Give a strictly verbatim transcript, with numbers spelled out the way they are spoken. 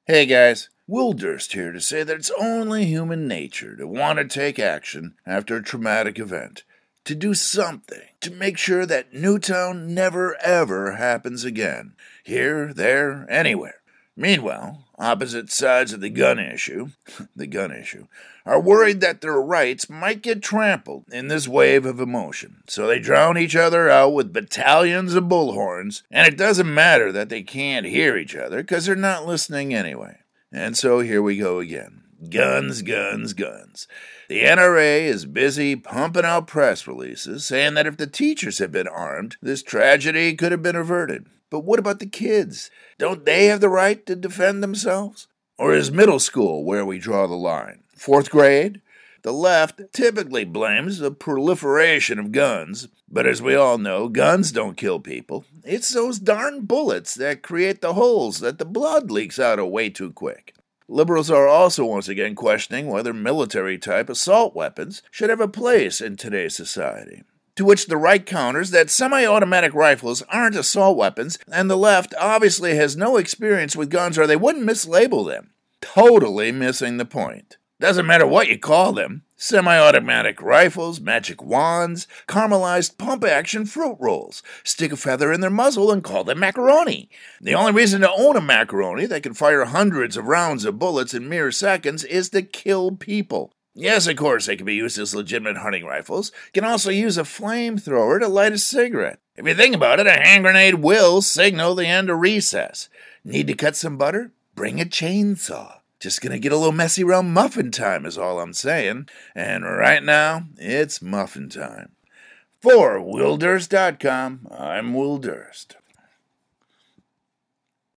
Hey guys, Will Durst here to say that it's only human nature to want to take action after a traumatic event, to do something, to make sure that Newtown never ever happens again, here, there, anywhere. Meanwhile, opposite sides of the gun issue, the gun issue, are worried that their rights might get trampled in this wave of emotion, so they drown each other out with battalions of bullhorns, and it doesn't matter that they can't hear each other because they're not listening anyway. And so here we go again. Guns, guns, guns. The N R A is busy pumping out press releases saying that if the teachers had been armed, this tragedy could have been averted. But what about the kids? Don't they have the right to defend themselves? Or is middle school where we draw the line? Fourth grade? The left typically blames the proliferation of guns, but as we all know, guns don't kill people. It's those darn bullets that create the holes that the blood leaks out of way too quick. Liberals are also once again questioning whether military-type assault weapons should have a place in today's society. To which the right counters that semi-automatic rifles aren't assault weapons, and the left obviously has no experience with guns or they wouldn't mislabel them. Totally missing the point. Doesn't matter what you call them. Semi-automatic rifles, magic wands, caramelized pump-action fruit rolls. Stick a feather in their muzzle and call them macaroni. The only reason to own a macaroni that can fire hundreds of rounds of bullets in mere seconds is to kill people. Yes, of course, they can be used as legitimate hunting rifles. Can also use a flamethrower to light a cigarette. If you think about it, a hand grenade will signal the end of recess. Need to cut some butter? Bring a chainsaw. Just gonna get a little messy around muffin time is all I'm saying. And right now, it's muffin time. For Will Durst dot com, I'm Will Durst.